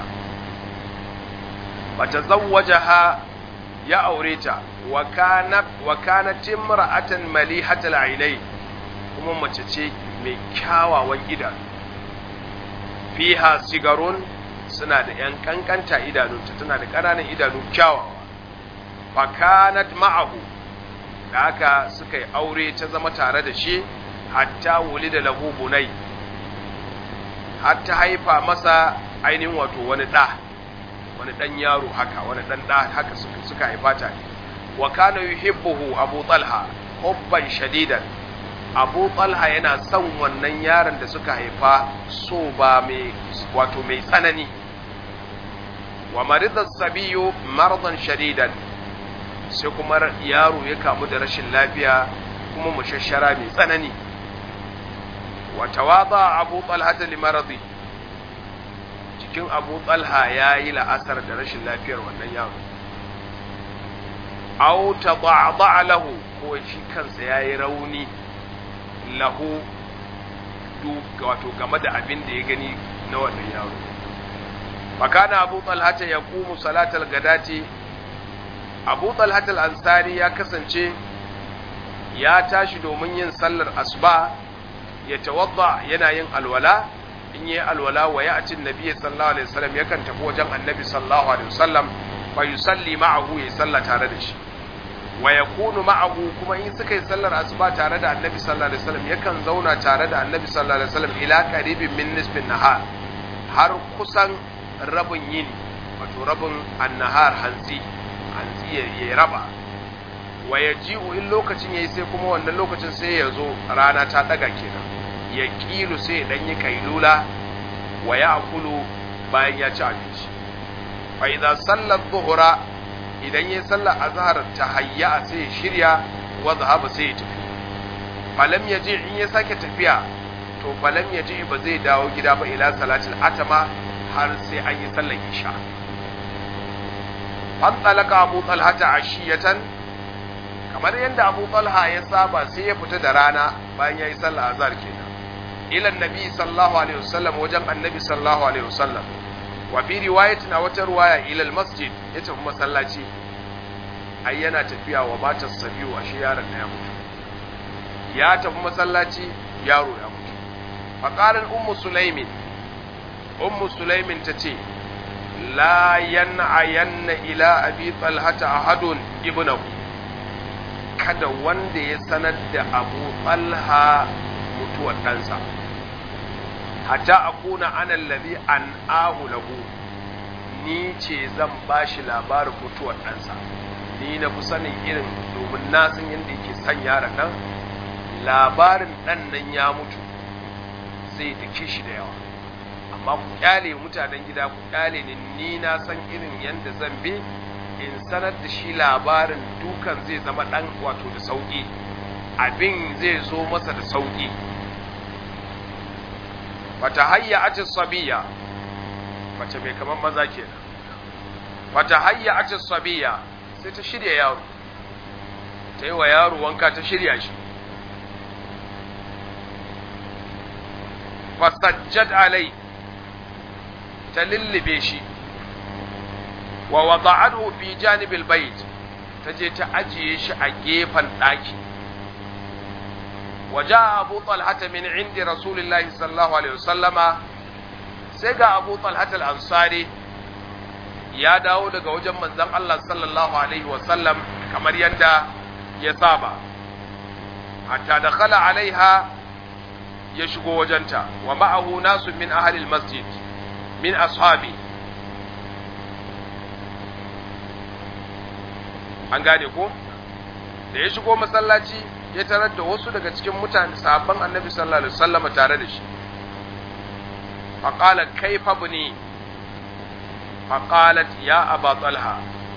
Bata zawwajaha ya aure ta wa kanat imra'atan malihatal ainai, kuma mace ce mai kyawawan idanu. Fiha sigarun, suna da ‘yan kankanta idanunta, tana da ƙananan idanu kyawawa. Fakanat ma'ahu, da haka suka yi aure ta zama tare da shi, hatta wuli da lahu bunai, hatta haifa masa ainihin wato wani ɗan yaro haka, wani ɗan ɗa haka suka haifa ta. Wa kana yuhibbuhu Abu Talha hubban shadidan, Abu Talha yana son wannan yaron da suka haifa so ba mai tsanani. Wa maridar sabiyu mardan shadidan, sai kuma yaro ya kamu da rashin lafiya kuma mushashara mai tsanani. Wa tawada Abu Talha li maradi, jikin Abu Talha yayi la'asar da rashin lafiyar wannan yaro. Aw tada'da lahu, ko shi kansa yayi rauni lahu wato game da abin da ya gani na wannan yaro. Fakana Abu Talha ya kumu salatal gadati, Abu Talha al-Ansari ya kasance ya tashi domin yin sallar asuba, ya tawadda yana yin alwala, in yi alwala wa ya'ti annabi sallallahu alaihi wasallam, yakan tafi wajen annabi sallallahu alaihi wasallam fa yusalli ma'ahu, ya salla tare da shi. Wa yakunu ma'ahu, kuma in suka yi sallar asuba tare da annabi sallallahu alaihi wasallam, yakan zauna tare da annabi sallallahu alaihi wasallam ila qaribin min nisfin nahar, har kusan rabin yini, wato rabin annahar, hantsi ya raba. Wa yaji'u, in lokacin yayi sai kuma wannan lokacin sai ya zo rana ta daga kenan, ya kilu sai ya danyi kailula, wa ya'kulu bayan ya ci abinci. Fa idza salla dhuhra, idan yayi sallar azhar tahayya sai ya shirya, wa zahaba sai ya tafi. Falam yaji, in ya sake tafiya to falam yaji ba zai dawo gida ba ila salatul atama, har sai an yi sallar isha. An talaka Abu Talha ashiyatan, kamar yadda Abu Talha ya saba sai ya fita da rana bayan yayi sallar azhar kenan, ila annabi sallallahu alaihi wasallam, wajen annabi sallallahu alaihi wasallam. Wa fi riwayatin, a wata riwaya, ila almasjid, ya tafi masallaci. Ai yana tafiya wa matar sabiyu, ashe yaron da ya mutu. Ya tafi masallaci, yaro ya mutu. Faqalat ummu sulaimin tace, la yan'ayanna ila abi talhata ahadun ibnahu, kada wanda ya sanar da Abu Talha mutuwar ɗansa, hatta akuna ana allazi an'ahu lahu, ni ce zan bashi labarin mutuwar ɗansa. Ni na fi sanin irin, domin na san yadda yake son yaron nan. Labarin ɗan nan ya mutu zai dake shi da yawa, amma ku kyale mutanen gida, ku kyale ni na san irin yadda zan bi in sanar da shi labarin. Dukan zai zama ɗan wato da sauƙi, abin zai zo masa da sauƙi. Fata hayya atis sabiya, mace mai kamar maza kenan. Fata hayya atis sabiya, sai ta shirya yaro, ta yi wa yaro wanka, ta shirya shi. Fasajjad alai, ta lullube shi. Wa wada'ahu fi janibil bait, ta je ta ajiye shi a gefen ɗaki. Waja Abu Talha min indi Rasulillahi sallallahu alaihi wasallama, sai ga Abu Talha al-Ansari ya dawo daga wajen manzon Allah sallallahu alaihi wasallam kamar yadda ya saba. Hatta dakhala alaiha, ya shigo wajenta. Wa ma'ahu nasu min ahli al-masjid min ashabi, an gane ko? Da ya shigo masallaci ya tarar da wasu daga cikin mutane sahabban annabi sallallahu alaihi wasallam tare da shi. فقال كيف ابني فقالت يا أبا طلحة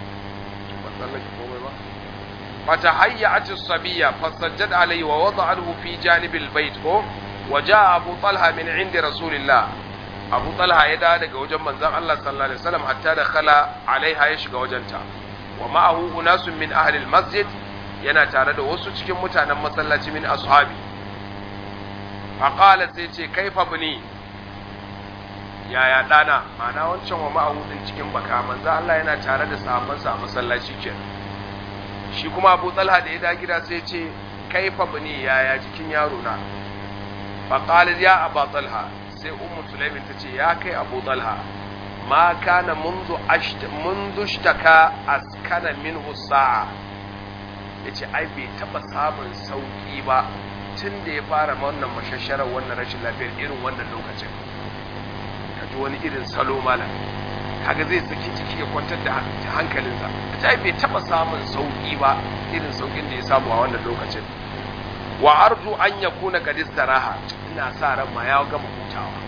فتهيأت الصبية فسجد عليه ووضعه في جانب البيت وجاء أبو طلحة من عند رسول الله أبو طلحة يدا daga wajen manzon Allah sallallahu alaihi wasallam hatta dakhala alaiha ya shiga wajenta wa ma'ahu unasun min ahli almasjid yana tare da wasu cikin mutanen masallaci min ashabi faqala sai ce kaifa bani yaya dana ma'ana wancan wa ma'ahu din cikin baka manzon Allah yana tare da sahabbansa a masallaci kenan shi kuma Abu Talha da ya da gida sai ce kaifa bani yaya jikin yaro na faqala ya Abu Talha sai ummu sulaimin tace ya kai Abu Talha ma kana mundu ashtaka askana minhu sa'a yace ai bai taba samun sauki ba tunda ya fara wannan mashasharar wannan rashin lafiyar irin wannan lokacin kaji wani irin salo malam kaga zai saki ciki ya kwantar da hankalinsa ta bai taba samun sauki ba irin saukin da ya samu a wannan lokacin wa arju an yakuna qad istaraha ina sa ran ma ya gama hutawa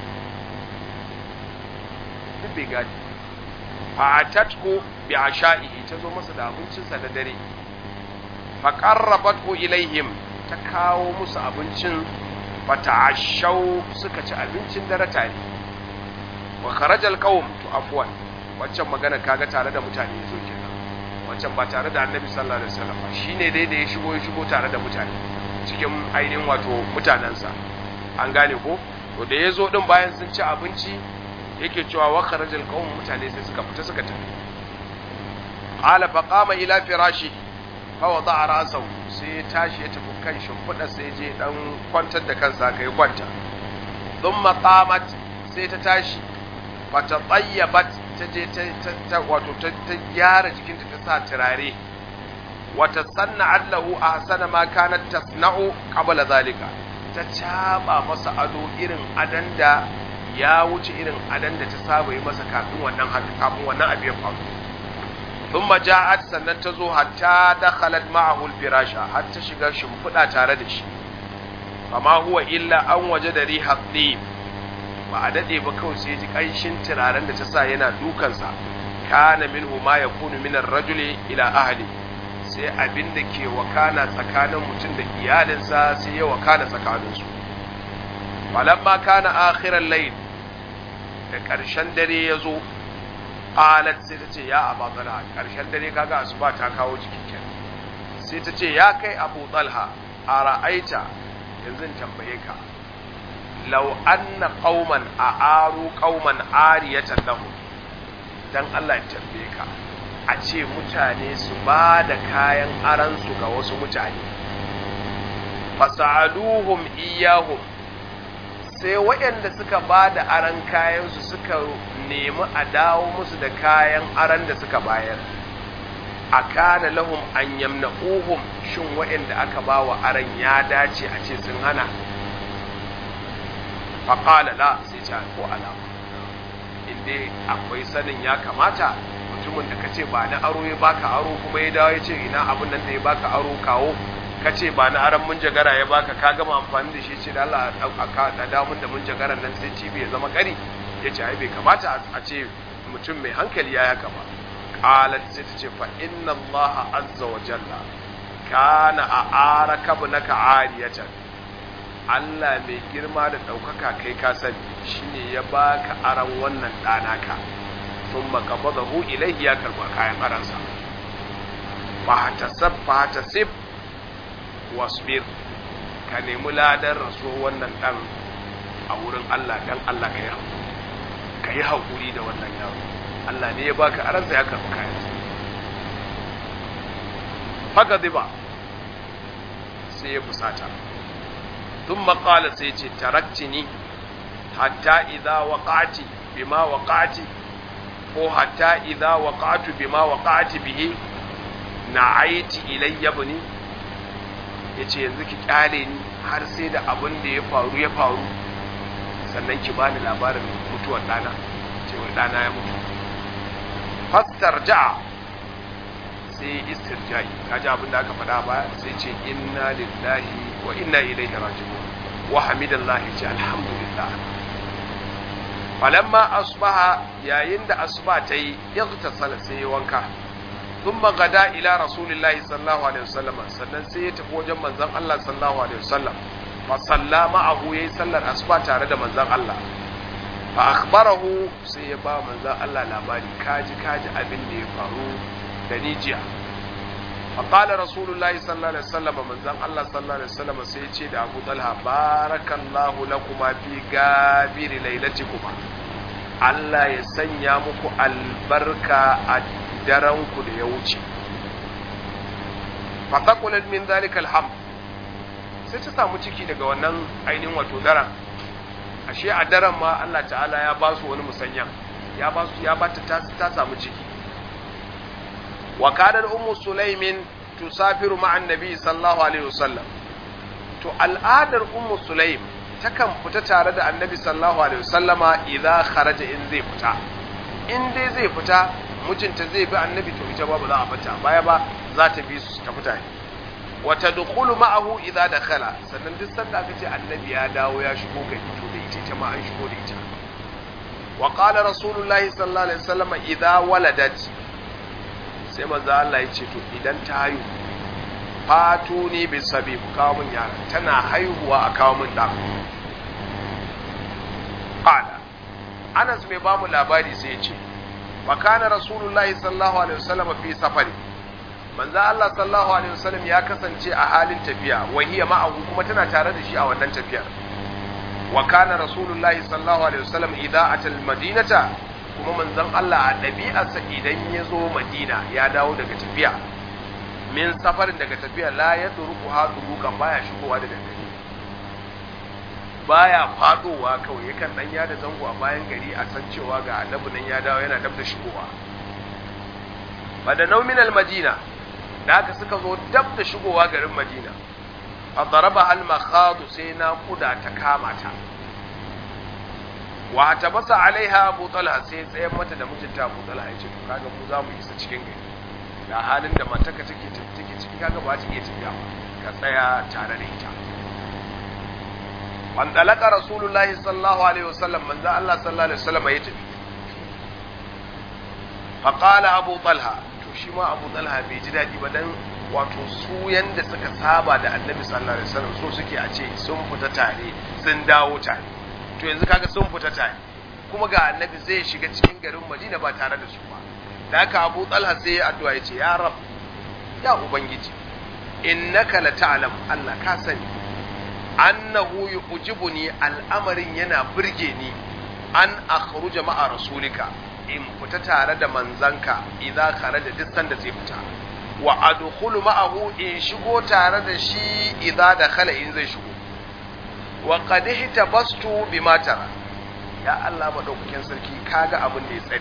duk bai gadi fa atatku bi asha'ihi tazo masa da abincin sa da dare fa qarrabathu ilaihim ta kawo musu abincin fa ta'ashaw suka ci abincin dare tare wa kharajal qaum to afwan wancan magana kaga tare da mutane yazo kenan wancan ba tare da annabi sallallahu alaihi wasallam ba shine dai da ya shigo tare da mutane cikin ainihin wato mutanansa an gane ko to da yazo din bayan sun ci abinci yake cewa wa kharajal qaum mutane sai suka fita suka tafi qala fa qama ila firashi fa wada'a ra'sahu sai ya tashi ya tafi kan shimfida sai je dan kwantar da kansa kai kwanta thumma qamat sai ta tashi fata tsayyabat ta je ta wato ta gyara jikinta ta sa turare wata sanna allahu ahsana ma kanat tasna'u qabla zalika ta caba masa ado irin adan da ya wuce irin adan da ta saba yi masa kafin wannan abin ya faru thumma ja'at sannan ta zo hatta dakhalat ma'ahu al-firasha har ta shiga shimfiɗa tare da shi amma huwa illa an wajada riha dhib ba a dade ba kawai sai ji kanshin turaren da ta sa yana dukansa kana minhu ma yakunu min ar-rajuli ila ahli sai abin da ke wakana tsakanin mutum da iyalinsa sai ya wakana tsakaninsu falamma kana akhiral layl da ƙarshen dare ya zo qalat sai ta ce ya Abu Talha ƙarshen dare kaga asuba ta kawo jikin kenan sai ta ce ya kai Abu Talha ara'aita yanzu tambaye ka law anna qauman a'aru qauman ariyatan lahum dan Allah ya tambaye ka a ce mutane su ba da kayan aransu ga wasu mutane fasa'aluhum iyahum sai waɗanda suka ba da aran kayansu suka nemi a dawo musu da kayan aran da suka bayar a kana lahum an yamna'uhum shin waɗanda aka ba wa aran ya dace a ce sun hana faƙala la sai ce ko alama inda akwai sanin ya kamata mutumin da kace ba na aro ya baka aro kuma ya dawo ya ce ina abin nan da ya baka aro kawo kace ba na aran mun jagara ya baka ka gama amfani da shi ce da Allah a dawo mun da mun jagaran nan sai cibi ya zama kari yace ai bai kamata a ce mutum mai hankali ya haka ba qalat sai ta ce fa inna Allah azza wa jalla kana a'araka bunaka ariyatan Allah mai girma da ɗaukaka kai ka sani shine ya baka aran wannan ɗanaka sun makabadahu ilaihi ya karɓa kayan aransa fahatasib wasbir ka nemi ladar raso wannan ɗan a wurin Allah dan Allah ka yi haƙuri da wannan yaro Allah ne ya baka aransa ya karɓa kayansa haka ziba sai ya fusata ثم قال سيتي تركتني حتى إذا وقعت بما وقعت أو حتى إذا وقعت بما وقعت به نعيت إلي ابني yace yanzu ki kyale ni har sai da abin da ya faru sannan ki bani labarin mutuwar dana cewa dana ya mutu fastarja sai istirja'i kaji abin da aka faɗa baya sai ce inna lillahi wa inna ilaihi raji'un wa hamidallahi ce alhamdulillah falamma asbaha yayin da asuba ta yi yaghtasala sai wanka thumma gada ila rasulillahi sallallahu alaihi wasallam sannan sai ya tafi wajen manzon Allah sallallahu alaihi wasallam fa sallama ahu yayi sallar asuba tare da manzon Allah fa akhbarahu sai ya ba manzon Allah labari kaji abin da ya faru da nijiya fa qala rasulullahi sallallahu alaihi wasallam manzon Allah sallallahu alaihi wasallam sai ya ce da Abu Talha barakallahu lakuma fi gabiri lailatikuma Allah ya sanya muku albarka a daren ku da ya wuce fa taqulat min zalika alham sai ta samu ciki daga wannan ainihin wato daren ashe a daren ma Allah ta'ala ya ba su wani musanya ya ba ta samu ciki wa kadar ummu sulaimin tusafiru ma'an nabi sallallahu alaihi wasallam to al'adar ummu sulaim takan fita tare da annabi sallallahu alaihi wasallama idza kharaja in zai fita in dai zai fita mijinta zai bi annabi to ita ba za a fita baya ba za ta bi su ta fita wa tadkhulu ma'ahu idza dakhala sannan duk sanda aka ce annabi ya dawo ya shigo gari to da ita ma an shigo da ita wa qala rasulullahi sallallahu alaihi wasallama idza waladat sai manzo Allah ya ce to idan ta haihu fatu ne bi sabi ku kawo min yara tana haihuwa a kawo min da qala Anas mai bamu labari sai ya ce wa kana rasulullahi sallallahu alaihi wasallam fi safari manzo Allah sallallahu alaihi wasallam ya kasance a halin tafiya wa hiya ma'ahu kuma tana tare da shi a wannan tafiyar wa kana rasulullahi sallallahu alaihi wasallam idza atal madinata kuma manzon Allah a ɗabi'arsa idan ya zo Madina ya dawo daga tafiya min safarin daga tafiya la ya turuku ha turukan baya shigowa da daddare baya fadowa kawai yakan dan yada zango a bayan gari a san cewa ga annabi nan ya dawo yana dab da shigowa badanau min al-madina da haka suka zo dab da shigowa garin Madina fa daraba al-makhadu sai na kuda ta kama ta wa tabasa alaiha Abu Talha sai tsayen mata da mijinta Abu Talha ya ce to kaga mu za mu isa cikin gari ga halin da matarka take ciki kaga ba ta iya tafiya ka tsaya tare da ita wan dalaka rasulullahi sallallahu alaihi wasallam manzo Allah sallallahu alaihi wasallam ya tafi fa qala Abu Talha to shi ma Abu Talha bai ji dadi ba dan wato su yanda suka saba da Annabi sallallahu alaihi wasallam so suke a ce sun fita tare sun dawo tare to yanzu kaga sun fita tare kuma ga Annabi zai shiga cikin garin Madina ba tare da su ba da haka Abu Talha sai ya addu'a ya ce ya Rabb ya ubangiji innaka la ta'lam Allah ka sani annahu yujibuni al'amarin yana burge ni an akhruja ma'a rasulika in fita tare da manzanka idza kharaja duk sanda zai fita wa adkhulu ma'ahu in shigo tare da shi idza dakhala in zai shigo wa qad ihtabastu bima tara ya Allah madaukakin sarki kaga abin da ya tsare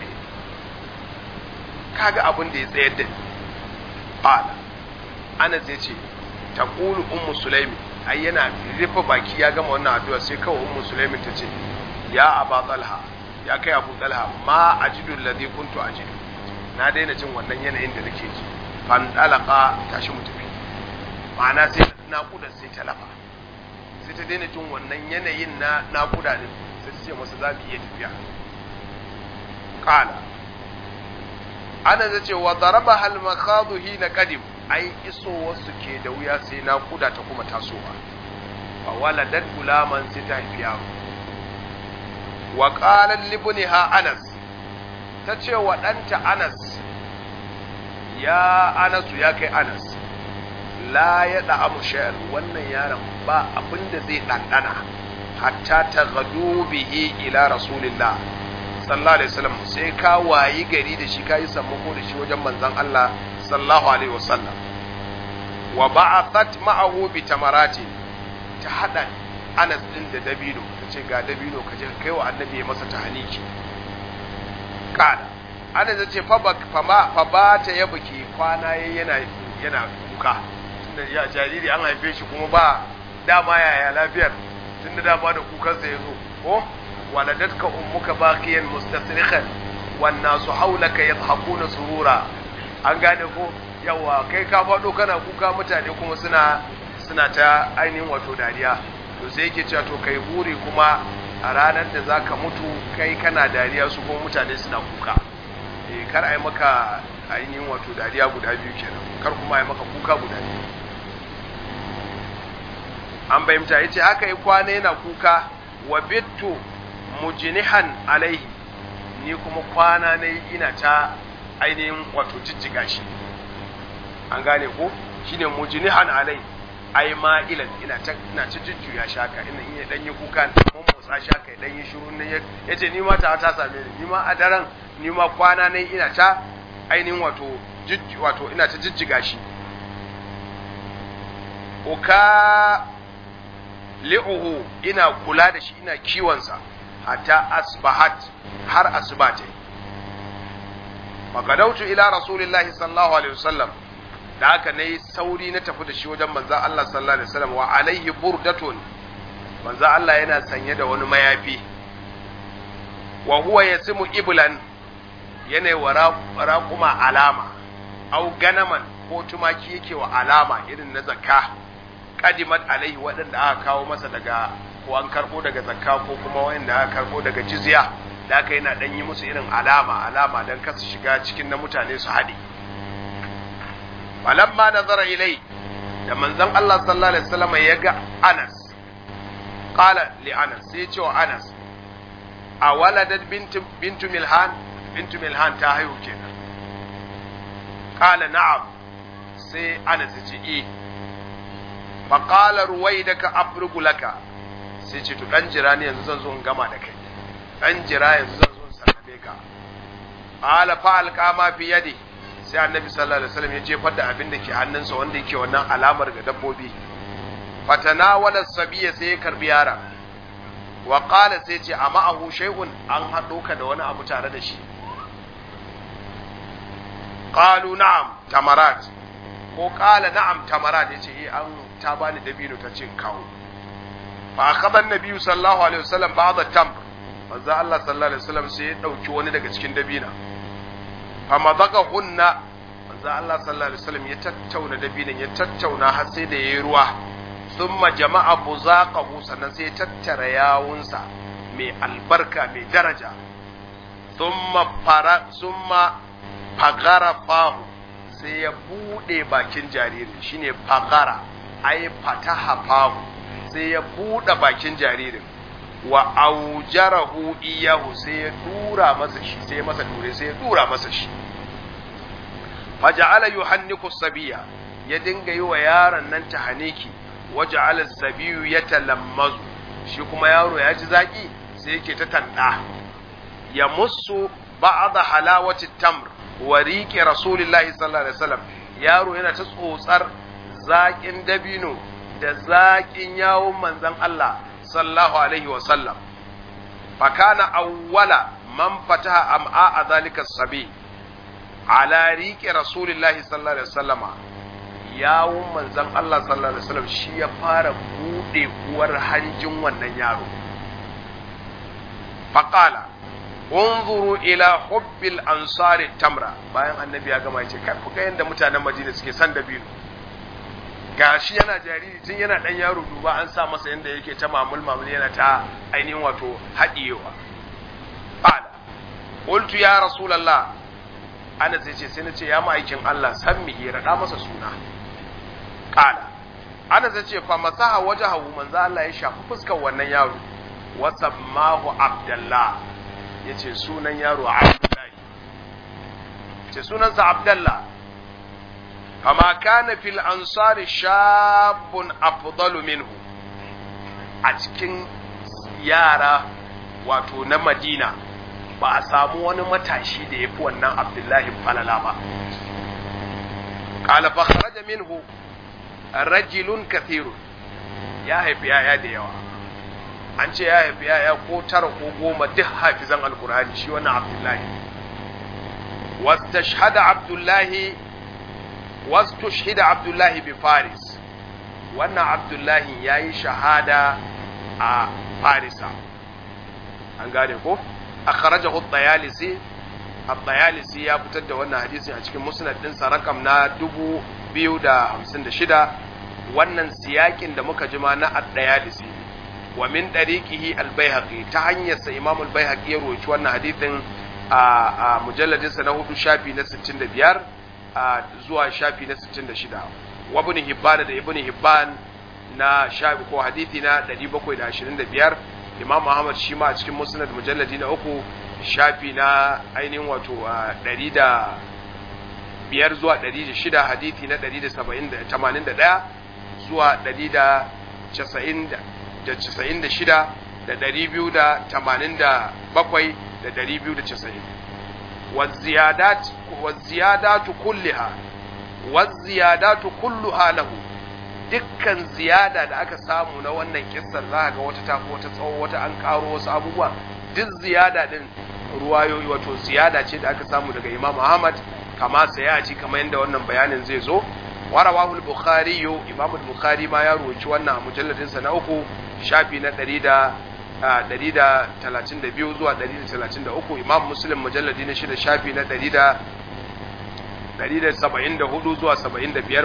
kaga abin da ya tsayar da ni qala ana zai ce taqulu ummu sulaimi ai yana rufe baki ya gama wannan addu'a sai kawai ummu sulaimi ta ce ya aba talha ya kai abu talha ma ajidu alladhi kuntu ajidu na daina jin wannan yanayin da nake ji fan dalaka tashi mu tafi ma'ana sai naƙuda sai ta lafa sai ta daina jin wannan yanayin na naƙuda din sai ta ce masa za ki iya tafiya qala ana zace wa daraba hal makhadu hina qadim ai iso wasu ke da wuya sai naƙuda ta kuma tasowa fa waladat gulaman sai ta haifi yaro wa qalat libniha Anas tace wa danta Anas ya Anasu ya kai Anas la ya da'amu shay'an wannan yaron ba abinda zai dandana hatta taghadu bihi ila rasulillah sallallahu alaihi wasallam sai ka wayi gari da shi kai sammako da shi wajen manzon Allah sallallahu alaihi wasallam wa ba'athat ma'ahu bi tamarati ta hada Anas din da dabino tace ga dabino kaje kai wa annabi ya masa tahniki kada Anas yace fa ba ta yabuki kwana yana kuka tunda ya jariri an haife shi kuma ba dama yaya lafiyar tunda dama da kukan sa yazo ko waladatka ummuka baqiyan mustasrikhan wan nasu hawlaka yadhakuna surura an gane ko yawa kai ka fado kana kuka mutane kuma suna ta ainihin wato dariya to sai yake cewa to kai buri kuma a ranar da zaka mutu kai kana dariya su kuma mutane suna kuka kar a yi maka ainihin wato dariya guda biyu kenan kar kuma a yi maka kuka guda biyu. An bayyanta yace haka yi kwana yana kuka wa bittu mujnihan alaihi, ni kuma kwana ne ina ta ainihin wato jijjiga shi. An gane ko shine mujnihan alaihi, ai ma ina ta jujjuya shaka ina dan yi kuka mun motsa shaka dan yi shiru ne yace ni ma ta same ni ma a daren ni ma kwana ne ina ta ainihin wato ina ta jijjiga shi. Uka li'uhu, ina kula da shi ina kiwonsa hatta asbahat, har asbata. Fagadautu ila rasulillahi sallallahu alaihi wasallam, da haka nayi sauri na tafi da shi wajen manzon Allah sallallahu alaihi wasallam, wa alaihi burdatun, manzon Allah yana sanye da wani mayafi, wa huwa yasimu iblan, yana wa raquma alama, au ganaman ko tumaki yake wa alama irin na zakka, qadimat alaihi, wadanda aka kawo masa daga ko an karbo daga zakka ko kuma wanda aka karbo daga jizya, da aka yana dan yi musu irin alama dan kasu shiga cikin na mutane su hade. Falamma nazara ilai, da manzon Allah sallallahu alaihi wasallam ya ga Anas, qala li Anas, sai ce wa Anas, a waladat bintu Milhan ta haihu kenan. Qala na'am, sai Anas ya ce fa qala ruwaidaka afrugu laka, sai ce to dan jira ne yanzu zan zo in gama da kai, dan jira yanzu zan zo in sallame ka. Qala fa alqama fi yadi, sai annabi sallallahu alaihi wasallam ya jefar da abin da ke hannunsa wanda yake wannan alamar ga dabbobi. Fatana wala sabiya, sai ya karbi yara. Wa qala, sai ce amma ahu shay'un, an hado ka da wani abu tare da shi. Qalu na'am tamarat, ko qala na'am tamarat, yace an ta bani dabino ta ce kawo. Fa akhadha an-nabi sallallahu alaihi wasallam ba'd at-tamr, manzo Allah sallallahu alaihi wasallam sai ya dauki wani daga cikin dabina. Famadaqahunna, manzo Allah sallallahu alaihi wasallam ya tattauna dabinan, ya tattauna har sai da yayi ruwa. Thumma jama'a buzaqahu, sannan sai ya tattara yawunsa mai albarka mai daraja. Thumma fagara fahu, sai ya bude bakin jaririn, shine fagara, ai fataha fahu, sai ya bude bakin jaririn. Wa aujarahu iyahu, sai ya dura masa shi, sai masa dure, sai ya dura masa shi. Faja'ala yuhanniku sabiya, ya dinga yi wa yaron nan tahaniki. Waja'ala sabiyu yatalammazu, shi kuma yaro ya ji zaki sai yake ta tanda. Ya musu ba'da halawati tamr wa riqi rasulillahi sallallahu alaihi wasallam, yaro yana ta tsotsar zakin dabino da zakin yawon manzon Allah sallallahu alaihi wasallam. Fakana awwala man fataha am'a zalika sabi ala riqi rasulillahi sallallahu alaihi wasallama, yawun manzon Allah sallallahu alaihi wasallam shi ya fara bude uwar hanjin wannan yaro. Faqala unzuru ila hubbil ansari tamra, bayan annabi ya gama yace kai ku ga yanda mutanen Madina suke san dabino, gashi yana jariri tun yana dan yaro, duba an sa masa yanda yake ta mamul yana ta ainihin wato hadiyewa. Qala qultu ya rasulullah, ana sai nace ya ma'aikin Allah, san mi rada masa suna. Qala ana sai fa masaha wajhahu, manzo Allah ya shafi fuskar wannan yaro. Wa sammahu Abdullah, yace sunan yaro Abdullahi, yace sunansa Abdullah. Kama kana fil ansari shabun afdalu minhu, a cikin yara wato na Madina ba a samu wani matashi da yafi wannan Abdullahi falala ba. Qala fa kharaja minhu rajulun kathirun, ya haifi yaya da yawa, an ce ya haifi yaya ko 9 ko 10 duk hafizan alqur'ani shi wannan Abdullahi. Wastashhada Abdullahi bi Faris, wannan Abdullahi ya yi shahada a Farisa. An gane ko? Akhrajahu at-Tayalisi, at-Tayalisi ya fitar da wannan hadisin a cikin musnad ɗinsa rakam na 2056. Wannan siyakin da muka jima na at-Tayalisi, wa min dariqihi al-Baihaqi ta hanyar sa Imam al-Baihaqi ya rawaito wannan hadithin a mujalladin sa na 4 shafi na 65 zuwa shafi na 66 wa ibn Hibban da ibn Hibban na shafi ko hadithi na 725 Imam Ahmad shi ma a cikin Musnad mujalladi na 3 shafi na ainihin wato 105 zuwa 106 hadithi na 181 zuwa 196 da 287 da 290 waziyadatu kulluha lahu dukkan ziyada da aka samu na wannan kissar za ga wata tafi wata tsawo wata an karo wasu abubuwa duk ziyada din ruwayoyi wato ziyada ce da aka samu daga Imam Ahmad kama sayaci kamar yadda wannan bayanin zai zo warawahu al-Bukhari Imam al-Bukhari ma ya ruwaci wannan a mujalladin sa na 3 shafi na 132 zuwa 133 Imam Muslim mujalladi na 6 shafi na 174 zuwa 75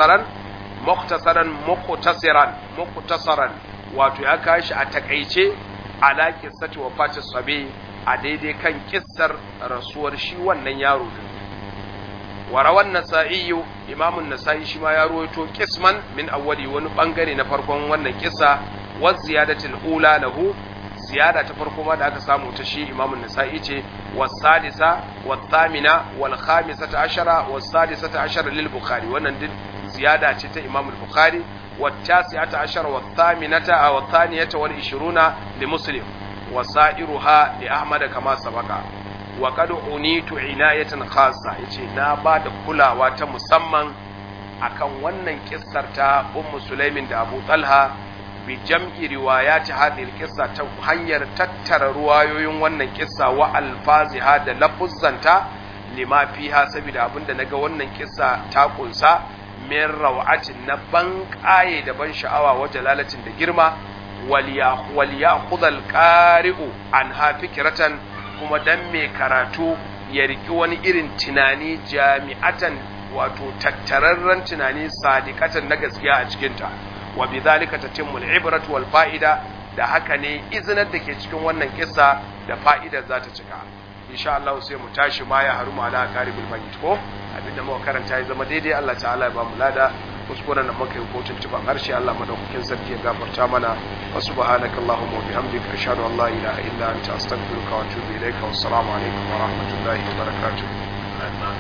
mukhtasaran wato ya kashi a takaice ala qissati wafati sabi a daidai kan kissar rasuwar shi wannan yaro din warawan nasa'i Imam an-Nasa'i shi ma ya ruwaito qisman min awwali wani bangare na farkon wannan kissa wa ziyadatul ula lahu ziyada ta farko ma da aka samu ta shi Imam an-Nasa'i ce was-sadisa wat-thamina wal-khamisata ashara was-sadisata ashara lil-Bukhari wannan din ziyada ce ta Imam al-Bukhari wat-tasi'ata ashara wat-thaminata wat-thaniyata wal-20 li Muslim wasairuha li Ahmad kama sabaka wa qad unitu inayatan khassa yace na ba da kulawa ta musamman akan wannan kissar ta Ummu Sulaimin da Abu Talha bi jam'i riwayati hadhihi al-qissa ta hanyar tattara ruwayoyin wannan kissa wa alfaziha da lafuzzanta lima fiha saboda abinda naga wannan kissa ta kunsa min rawatin na ban kaye da ban sha'awa wa jalalatin da girma waliyakhudha al-qari'u anha fikratan kuma dan mai karatu ya riki wani irin tunani jami'atan wato tattararren tunani sadiqatan na gaskiya a cikin ta wa bidhalika tatimmu al-ibratu wal fa'ida da haka ne izinar da ke cikin wannan kissa da fa'idar za ta cika insha Allah sai mu tashi ma ya harumu ala qaribul bayt ko abinda muka karanta ya zama daidai Allah ta'ala ya ba mu lada kuskuren da muka yi kotun tuban harshe Allah madaukakin sarki ya gafarta mana wa subhanaka allahumma wa bihamdika ashhadu an la ilaha illa anta astaghfiruka wa atubu ilaika wa assalamu alaikum wa rahmatullahi wa barakatuh